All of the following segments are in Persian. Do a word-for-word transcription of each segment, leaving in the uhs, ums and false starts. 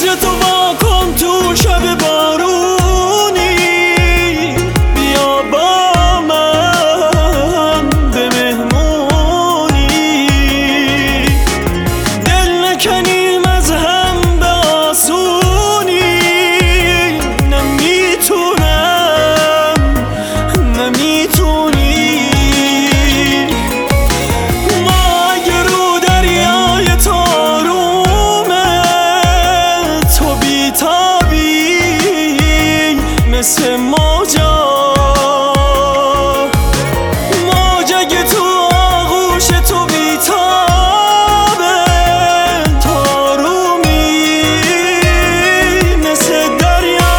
چتر تو وا کن تو شب بارونی، بیا با من به مهمونی، دل نکنیم از هم به آسونی. نمیتونم نمیتونی، ما اگه رو دریای تارومه تو بیتابی مثل موجا، موج اگه تو آغوش تو بیتابه تارومی مثل دریا.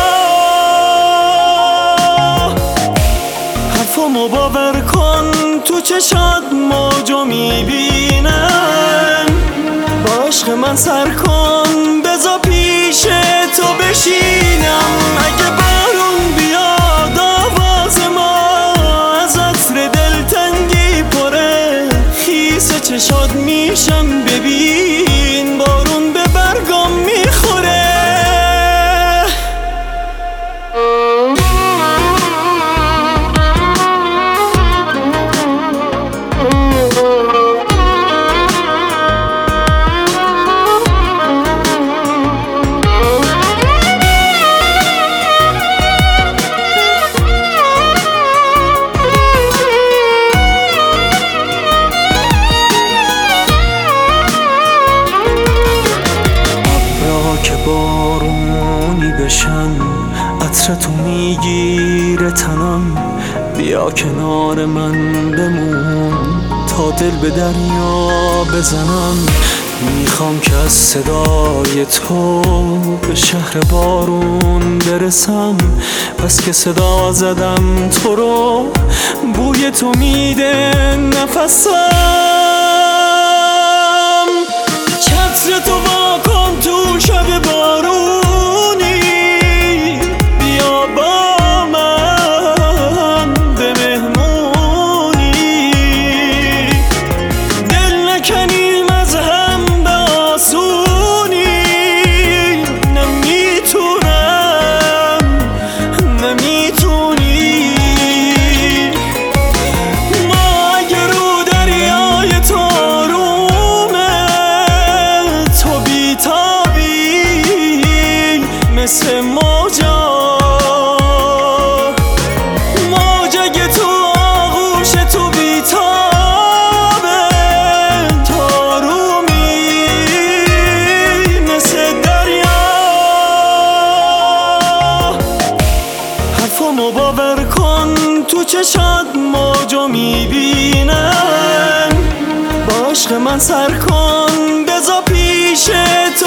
حرفامو باور کن تو چشات موجو میبینم، با عشق من سر کن بذار پیش تو بشینم. اگه بارون بیاد آواز ما از عطر دلتنگی پره، خیس چشات میشم ببین بارون به برگام میخوره. که بارونی بشن عطر تو میگیره تنم، بیا کنار من بمون تا دل به دریا بزنم. میخوام که از صدای تو به شهر بارون برسم، پس که صدا زدم تو رو بوی تو میده نفسم. چتر تو وا کن تو شب بارونی، بیا با من به مهمونی، دل نکنیم از هم به آسونی. نمیتونم نمیتونی، ما اگه رو دریای تارومه تو بیتابی مثل موجا، موج اگه تو آغوش تو بیتابه تارومی مثل دریا. حرفامو باور کن تو چشات موجو میبینم، با عشق من سر کن بذار پیش